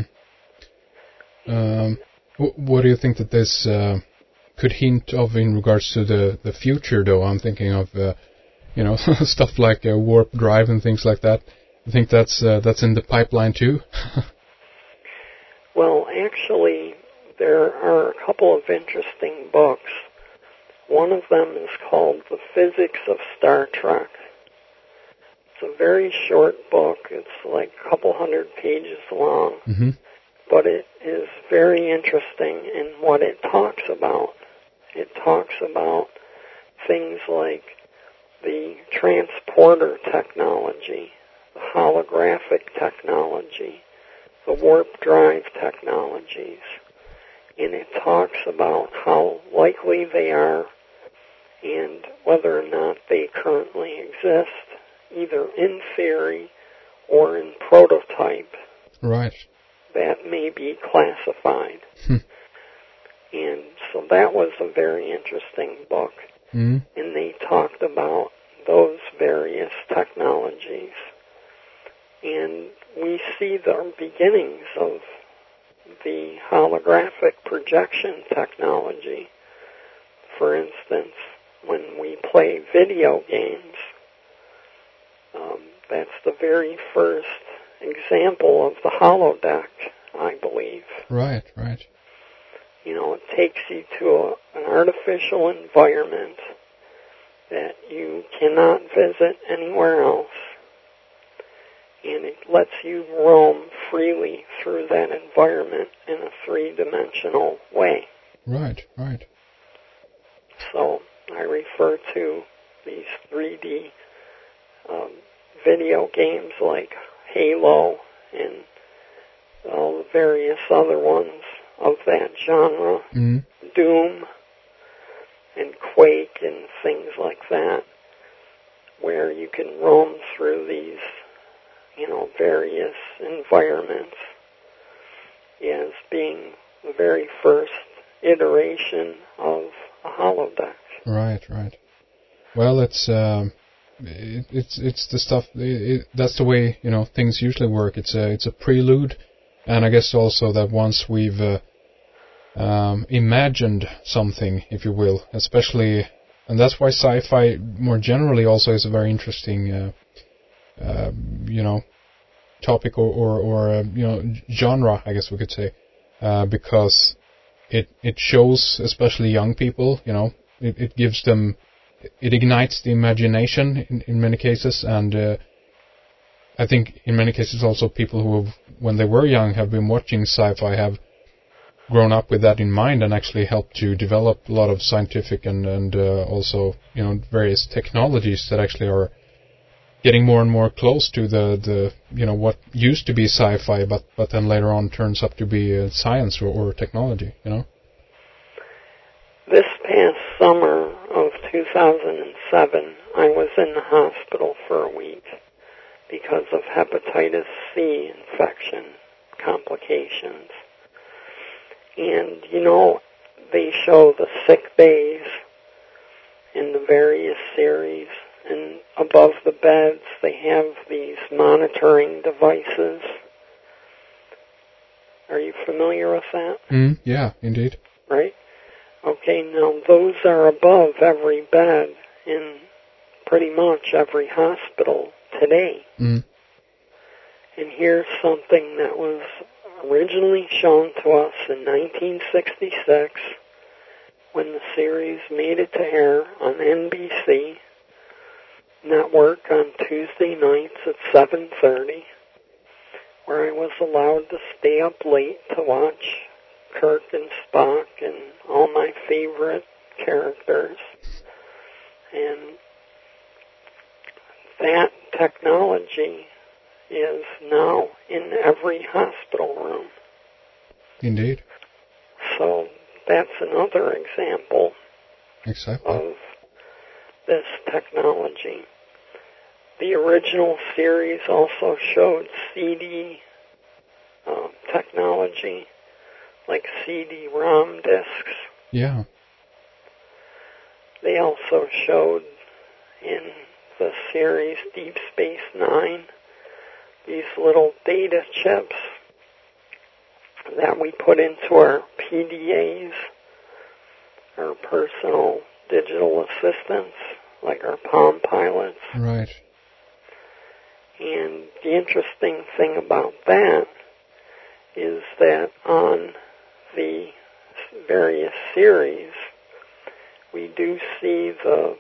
What do you think that this could hint of in regards to the future, though? I'm thinking of, stuff like warp drive and things like that. I think that's in the pipeline too. Well, actually, there are a couple of interesting books. One of them is called The Physics of Star Trek. It's a very short book. It's like a couple hundred pages long. But it is very interesting in what it talks about. It talks about things like the transporter technology, the holographic technology, the warp drive technologies. And it talks about how likely they are and whether or not they currently exist, either in theory or in prototype. Right. That may be classified. And so that was a very interesting book. And they talked about those various technologies. And we see the beginnings of the holographic projection technology. For instance, when we play video games, that's the very first example of the holodeck, I believe. Right. It takes you to an artificial environment that you cannot visit anywhere else, and it lets you roam freely through that environment in a three-dimensional way. Right. So I refer to these 3D video games like Halo and all the various other ones of that genre, Doom and Quake and things like that, where you can roam through these, various environments, as being the very first iteration of a holodeck. Right. Well, it's the stuff. That's the way things usually work. It's a prelude, and I guess also that once we've imagined something, if you will, especially, and that's why sci-fi more generally also is a very interesting, topic or genre, I guess we could say, because it shows, especially young people, it gives them, it ignites the imagination in many cases, and I think in many cases also people who have, when they were young, have been watching sci-fi have grown up with that in mind and actually helped to develop a lot of scientific and also various technologies that actually are getting more and more close to the what used to be sci-fi, but then later on turns up to be science or technology. This past summer of 2007, I was in the hospital for a week because of hepatitis C infection complications. And, they show the sick bays in the various series, and above the beds they have these monitoring devices. Are you familiar with that? Yeah, indeed. Right? Okay, now those are above every bed in pretty much every hospital today. And here's something that was originally shown to us in 1966 when the series made it to air on NBC network on Tuesday nights at 7:30, where I was allowed to stay up late to watch Kirk and Spock and all my favorite characters. And that technology is now in every hospital room. Indeed. So that's another example of this technology. The original series also showed CD technology, like CD-ROM discs. Yeah. They also showed in the series Deep Space Nine these little data chips that we put into our PDAs, our personal digital assistants, like our Palm Pilots. Right. And the interesting thing about that is that on the various series, we do see the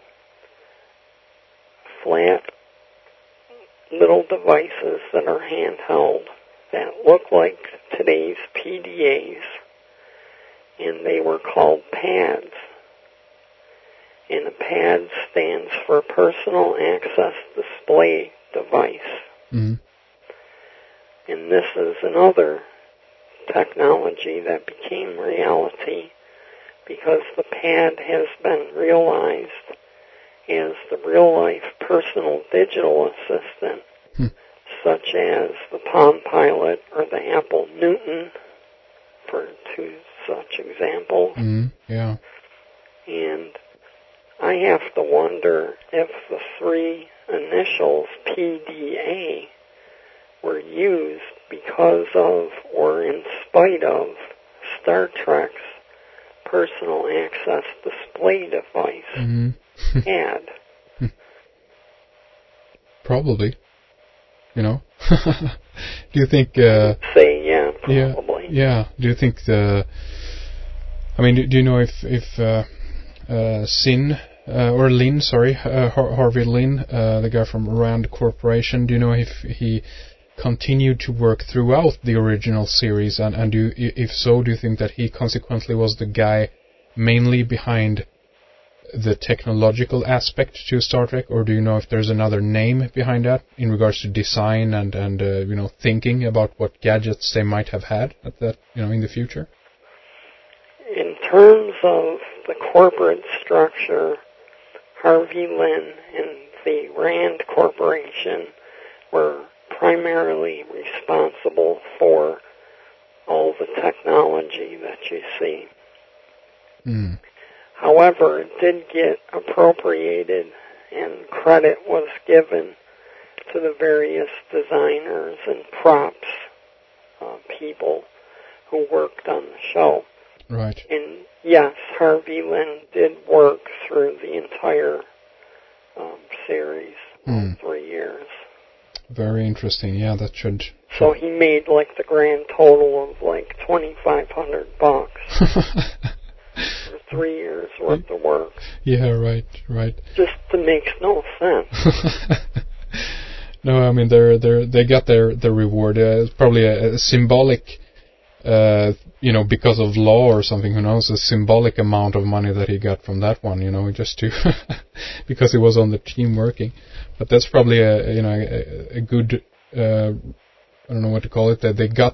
flat little devices that are handheld that look like today's PDAs, and they were called pads. And a pad stands for Personal Access Display Device. Mm-hmm. And this is another technology that became reality because the pad has been realized as the real-life personal digital assistant, such as the Palm Pilot or the Apple Newton, for two such examples. Yeah. And I have to wonder if the three initials PDA were used because of or in spite of Star Trek's Personal Access Display Device ad. Probably. You know? Do you think... say, yeah, probably. Yeah. Do you think do you know if Harvey Lin, the guy from Rand Corporation, do you know if he continued to work throughout the original series, and if so, do you think that he consequently was the guy mainly behind the technological aspect to Star Trek, or do you know if there's another name behind that in regards to design and thinking about what gadgets they might have had at that in the future? In terms of the corporate structure, Harvey Lin and the Rand Corporation were primarily responsible for all the technology that you see. However, it did get appropriated and credit was given to the various designers and props people who worked on the show. Right. And yes, Harvey Lin did work through the entire series, 3 years. Very interesting. Yeah, that should. So he made like the grand total of like $2,500 for 3 years worth of work. Yeah, right. Just makes no sense. No, I mean they got their reward. It's probably a symbolic, because of law or something. Who knows? A symbolic amount of money that he got from that one. Just to because he was on the team working. But that's probably a good. I don't know what to call it. That they got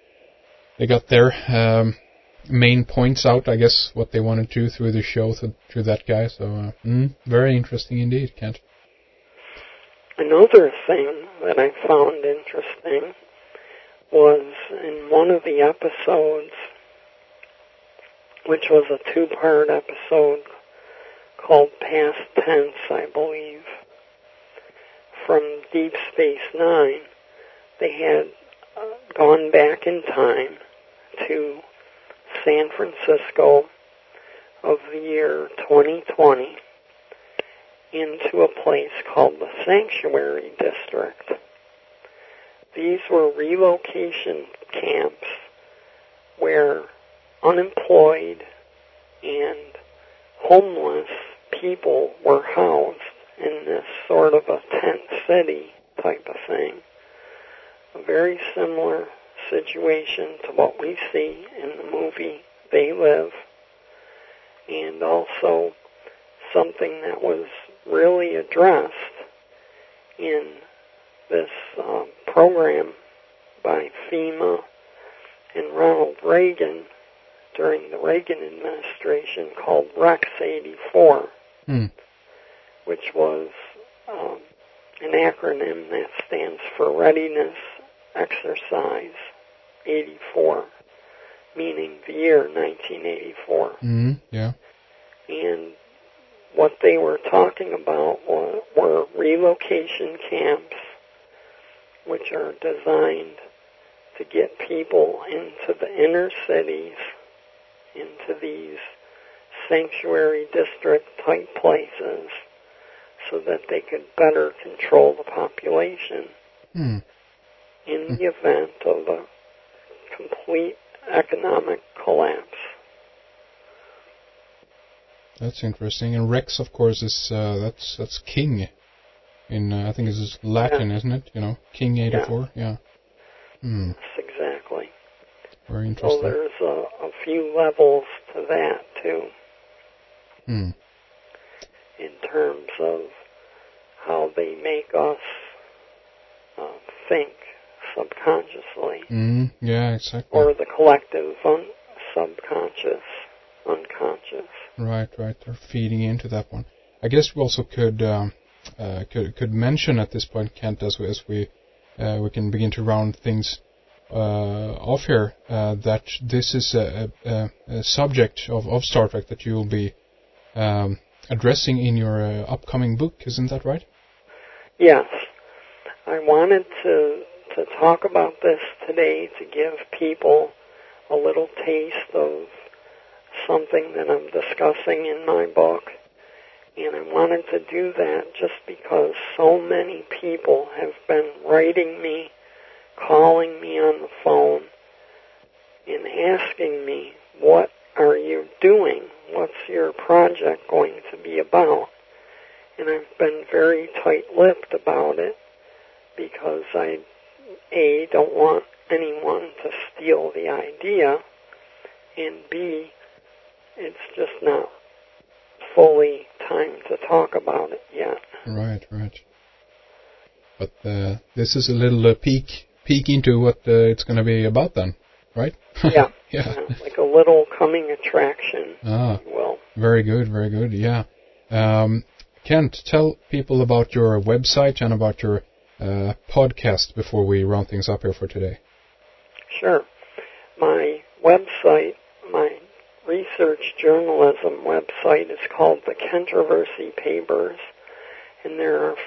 their main points out. I guess what they wanted to through the show through that guy. So very interesting indeed, Kent. Another thing that I found interesting was in one of the episodes, which was a 2-part episode called Past Tense, I believe, from Deep Space Nine, they had gone back in time to San Francisco of the year 2020 into a place called the Sanctuary District. These were relocation camps where unemployed and homeless people were housed in this sort of a tent city type of thing. A very similar situation to what we see in the movie They Live, and also something that was really addressed in this program by FEMA and Ronald Reagan during the Reagan administration called REX 84, which was an acronym that stands for Readiness Exercise 84, meaning the year 1984. Yeah. And what they were talking about were relocation camps, which are designed to get people into the inner cities, into these sanctuary district type places, so that they could better control the population in the event of a complete economic collapse. That's interesting. And Rex, of course, is that's king. In I think it's Latin, isn't it? You know, King 84. Yeah. Yes, exactly. Very interesting. So there's a few levels to that too. In terms of how they make us think subconsciously. Yeah, exactly. Or the collective subconscious, unconscious. Right. They're feeding into that one. I guess we also could mention at this point, Kent, as we can begin to round things off here, that this is a subject of Star Trek that you will be addressing in your upcoming book, isn't that right? Yes. I wanted to talk about this today to give people a little taste of something that I'm discussing in my book. And I wanted to do that just because so many people have been writing me, calling me on the phone, and asking me, what are you doing? What's your project going to be about? And I've been very tight-lipped about it because I, A, don't want anyone to steal the idea, and B, it's just not fully time to talk about it yet. Right. But this is a little peek into what it's going to be about then, right? Yeah. Yeah. Like a little coming attraction, if you will. Very good, yeah. Kent, tell people about your website and about your podcast before we round things up here for today. Sure. My website, my research journalism website is called The Controversy Papers, and there are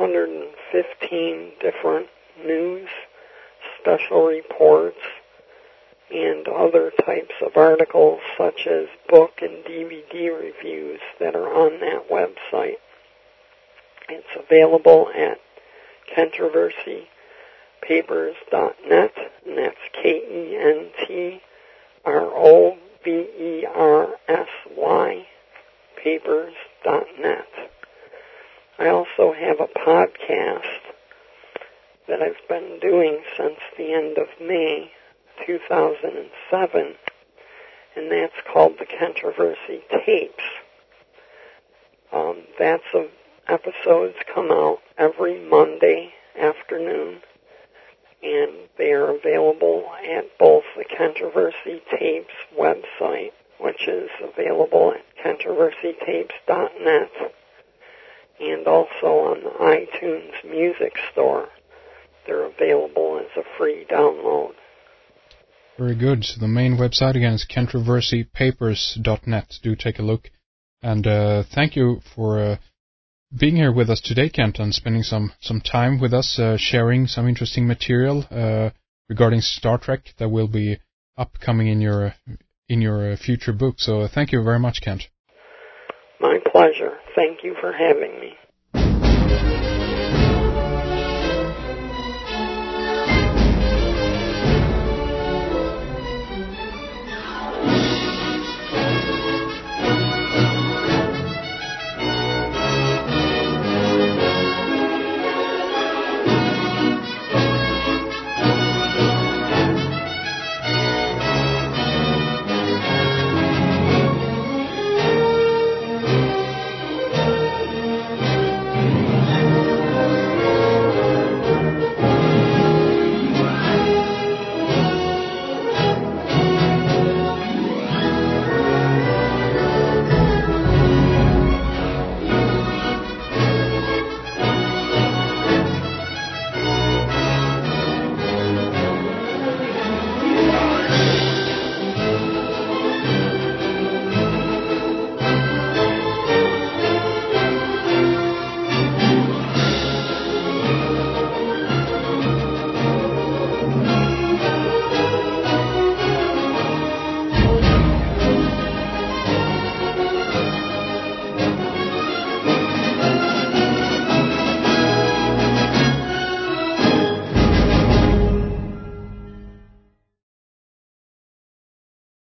515 different news, special reports, and other types of articles such as book and DVD reviews that are on that website. It's available at controversy.papers.net, and that's KENTROVERSY papers.net. I also have a podcast that I've been doing since the end of May 2007, and that's called The Controversy Tapes. Episodes come out every Monday afternoon, and they are available at both the Controversy Tapes website, which is available at controversytapes.net, and also on the iTunes Music Store. They're available as a free download. Very good. So the main website again is controversypapers.net. Do take a look. And thank you for being here with us today, Kent, and spending some time with us, sharing some interesting material regarding Star Trek that will be upcoming in your future book. So thank you very much, Kent. My pleasure. Thank you for having me.